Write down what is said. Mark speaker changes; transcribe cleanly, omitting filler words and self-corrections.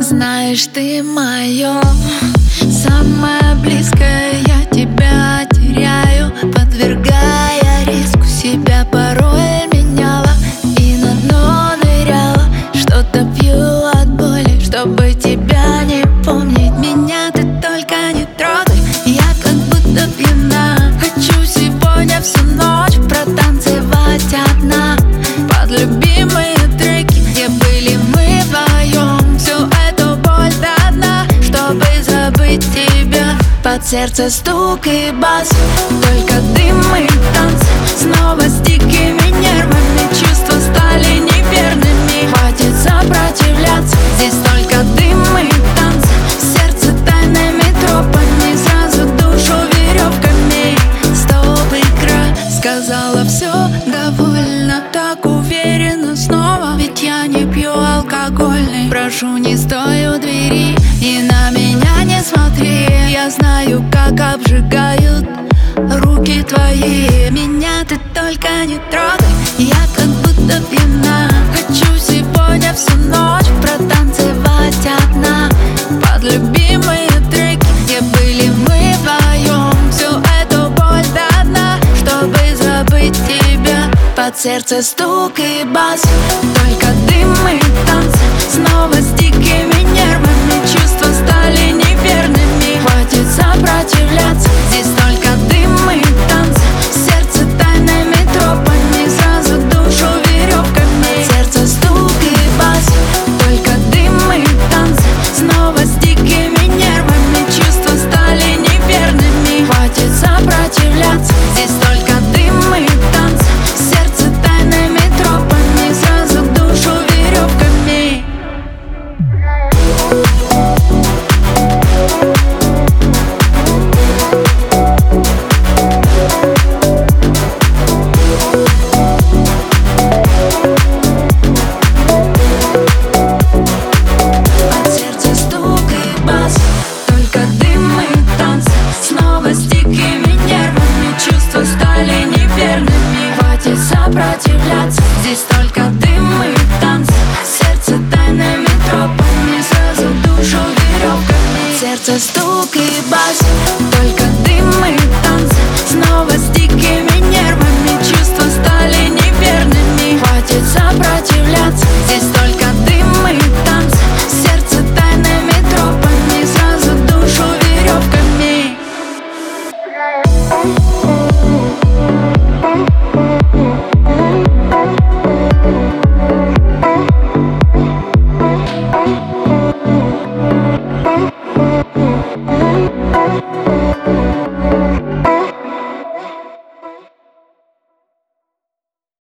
Speaker 1: Знаешь, ты мое самое близкое, я тебя теряю, подвергая риску себя. Порой меняла и на дно ныряла, что-то пью от боли, чтобы тебя не помнить. Меня ты только не трогай, я как будто пьяна. Хочу сегодня всю ночь протанцевать одна под любимые треки, где были мы вдвоем. Всю эту боль до дна, чтобы забыть тебя. Под сердце стук и бас, только дым и танц. Снова с дикими нервами, чувства стали неверными. Хватит сопротивляться, здесь только дым и танц. Сердце тайными тропами, сразу душу веревками. Стоп, игра, сказала все довольно, так уверенно снова. Ведь я не пью алкогольный. Прошу, не стой у двери и на меня не смотри. Я знаю, как обжигают руки твои. Меня ты только не трогай, я как будто пьяна. Хочу сегодня всю ночь протанцевать одна под любимые треки, где были мы вдвоем. Всю эту боль до дна, чтобы забыть тебя. Под сердце стук и бас, только дым и танц. Снова с дикими нервами, чувства стали неверными. Хватит сопротивляться, здесь только дым и танц. Сердце тайными тропами, сразу душу веревками. Сердце стук и бас, только дым и танц. Снова с дикими нервами, чувства стали неверными. Хватит сопротивляться, здесь только дым и танц. Сердце тайными тропами, сразу душу веревками. Сопротивляться, здесь только дым и танц. Сердце тайными тропами, сразу душу веревками. Сердце стук и бас, только дым и танц. Снова с дикими нервами, чувства стали неверными. Хватит сопротивляться, здесь только дым и танц. Сердце тайными тропами, сразу душу веревками.
Speaker 2: Thank you.